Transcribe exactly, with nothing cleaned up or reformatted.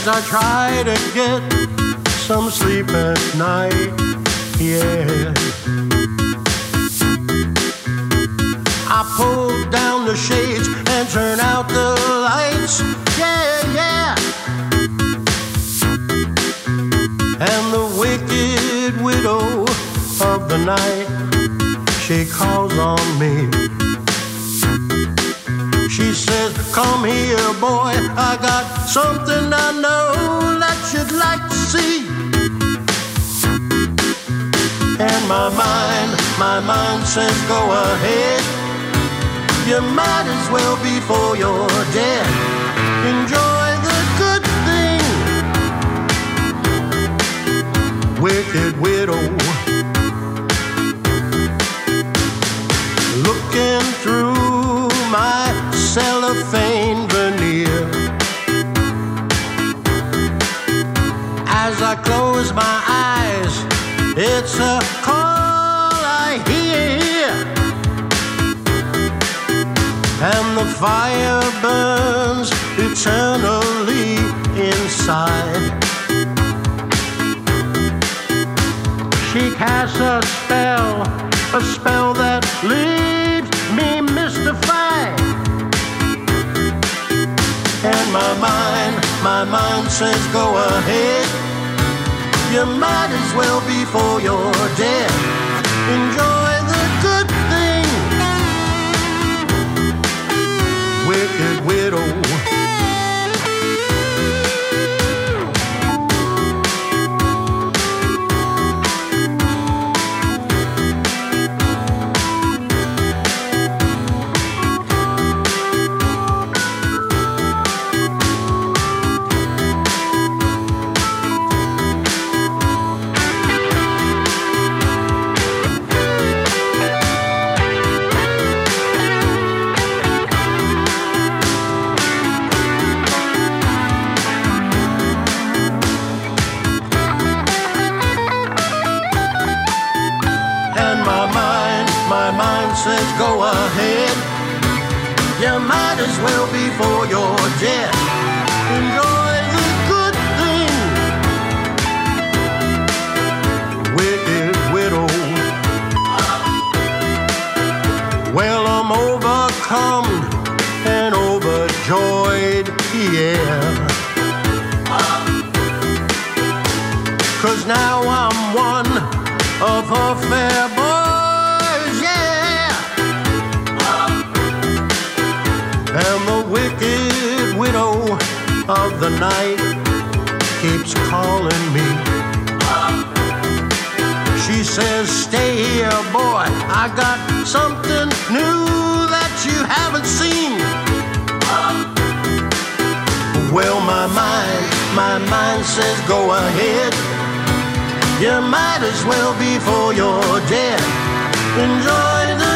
as I try to get some sleep at night, yeah. I pull down the shades and turn out the lights, yeah, yeah. And the wicked widow of the night, she calls on me. She says, come here, boy, I got something I know that you'd like to see. And my mind, my mind says, go ahead. You might as well before you're dead. Enjoy the good thing, wicked widow. Looking through my cellophane veneer, as I close my eyes, it's a call I hear, and the fire burns eternally inside. She casts a spell, a spell that leaves me mystified. And my mind, my mind says, go ahead. You might as well before you're dead. Enjoy the good thing, wicked widow. Says go ahead. You might as well before you're dead. Enjoy the good thing, wicked widow. Well, I'm overcome and overjoyed, yeah. 'Cause now I'm one of her fair boys. And the wicked widow of the night keeps calling me. She says, stay here, boy, I got something new that you haven't seen. Well, my mind, my mind says, go ahead. You might as well before you're dead. Enjoy the